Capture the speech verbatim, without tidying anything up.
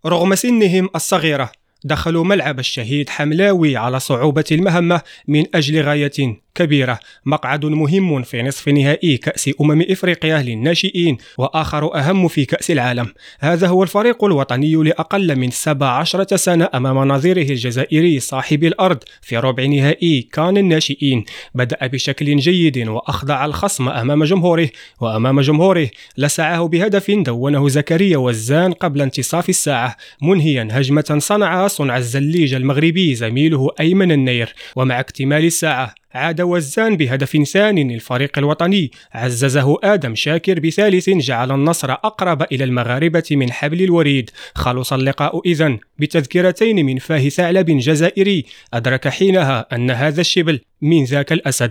رغم سنهم الصغيرة دخلوا ملعب الشهيد حملاوي على صعوبة المهمة من أجل غاية كبيرة، مقعد مهم في نصف نهائي كأس أمم إفريقيا للناشئين، وآخر أهم في كأس العالم. هذا هو الفريق الوطني لأقل من سبع عشرة سنة أمام نظيره الجزائري صاحب الأرض في ربع نهائي كان الناشئين. بدأ بشكل جيد وأخضع الخصم أمام جمهوره، وأمام جمهوره لسعه بهدف دونه زكريا وزان قبل انتصاف الساعة، منهيا هجمة صنع صنع الزليج المغربي زميله أيمن النير. ومع اكتمال الساعة عاد وزان بهدف ثاني للفريق الوطني عززه آدم شاكر بثالث جعل النصر أقرب إلى المغاربة من حبل الوريد. خلص اللقاء إذن بتذكرتين من فاه ثعلب جزائري أدرك حينها أن هذا الشبل من ذاك الأسد.